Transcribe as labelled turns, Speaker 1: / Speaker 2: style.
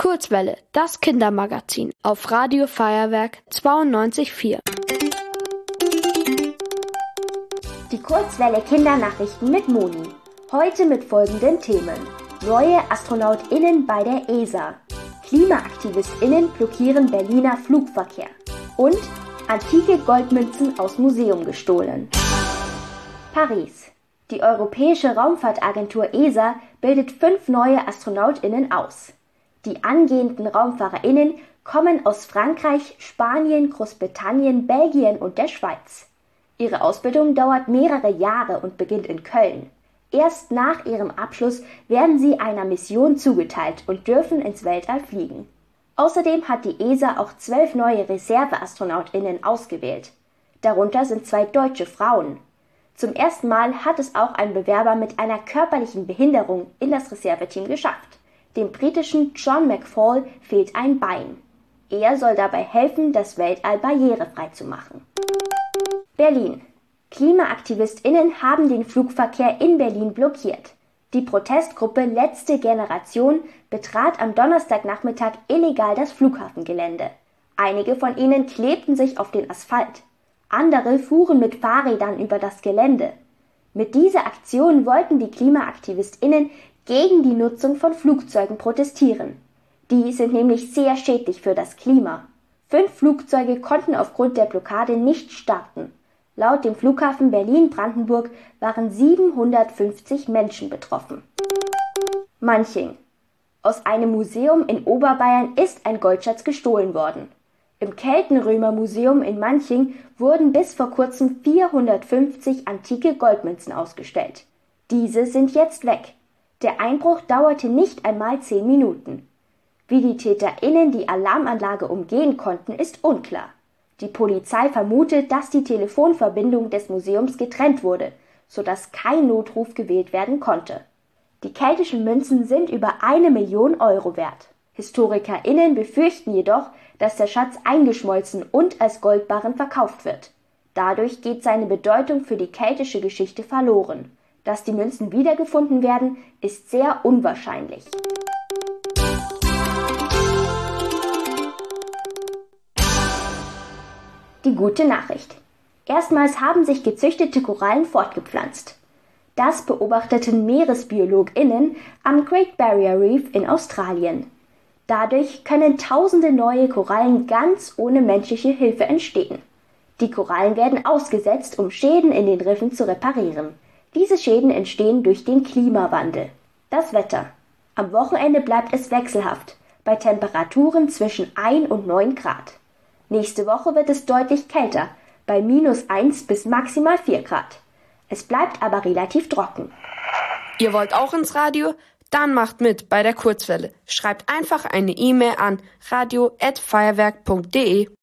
Speaker 1: Kurzwelle, das Kindermagazin auf Radio Feuerwerk 92,4.
Speaker 2: Die Kurzwelle Kindernachrichten mit Moni. Heute mit folgenden Themen: Neue AstronautInnen bei der ESA, KlimaaktivistInnen blockieren Berliner Flugverkehr und antike Goldmünzen aus Museum gestohlen. Paris. Die Europäische Raumfahrtagentur ESA bildet 5 neue AstronautInnen aus. Die angehenden RaumfahrerInnen kommen aus Frankreich, Spanien, Großbritannien, Belgien und der Schweiz. Ihre Ausbildung dauert mehrere Jahre und beginnt in Köln. Erst nach ihrem Abschluss werden sie einer Mission zugeteilt und dürfen ins Weltall fliegen. Außerdem hat die ESA auch 12 neue Reserveastronautinnen ausgewählt. Darunter sind 2 deutsche Frauen. Zum ersten Mal hat es auch ein Bewerber mit einer körperlichen Behinderung in das Reserveteam geschafft. Dem britischen John McFall fehlt ein Bein. Er soll dabei helfen, das Weltall barrierefrei zu machen. Berlin. KlimaaktivistInnen haben den Flugverkehr in Berlin blockiert. Die Protestgruppe Letzte Generation betrat am Donnerstagnachmittag illegal das Flughafengelände. Einige von ihnen klebten sich auf den Asphalt. Andere fuhren mit Fahrrädern über das Gelände. Mit dieser Aktion wollten die KlimaaktivistInnen gegen die Nutzung von Flugzeugen protestieren. Die sind nämlich sehr schädlich für das Klima. 5 Flugzeuge konnten aufgrund der Blockade nicht starten. Laut dem Flughafen Berlin-Brandenburg waren 750 Menschen betroffen. Manching. Aus einem Museum in Oberbayern ist ein Goldschatz gestohlen worden. Im Keltenrömer-Museum in Manching wurden bis vor kurzem 450 antike Goldmünzen ausgestellt. Diese sind jetzt weg. Der Einbruch dauerte nicht einmal 10 Minuten. Wie die TäterInnen die Alarmanlage umgehen konnten, ist unklar. Die Polizei vermutet, dass die Telefonverbindung des Museums getrennt wurde, sodass kein Notruf gewählt werden konnte. Die keltischen Münzen sind über 1 Million Euro wert. HistorikerInnen befürchten jedoch, dass der Schatz eingeschmolzen und als Goldbarren verkauft wird. Dadurch geht seine Bedeutung für die keltische Geschichte verloren. Dass die Münzen wiedergefunden werden, ist sehr unwahrscheinlich. Die gute Nachricht. Erstmals haben sich gezüchtete Korallen fortgepflanzt. Das beobachteten MeeresbiologInnen am Great Barrier Reef in Australien. Dadurch können tausende neue Korallen ganz ohne menschliche Hilfe entstehen. Die Korallen werden ausgesetzt, um Schäden in den Riffen zu reparieren. Diese Schäden entstehen durch den Klimawandel. Das Wetter. Am Wochenende bleibt es wechselhaft, bei Temperaturen zwischen 1 und 9 Grad. Nächste Woche wird es deutlich kälter, bei -1 bis maximal 4 Grad. Es bleibt aber relativ trocken.
Speaker 1: Ihr wollt auch ins Radio? Dann macht mit bei der Kurzwelle. Schreibt einfach eine E-Mail an radio@feuerwerk.de.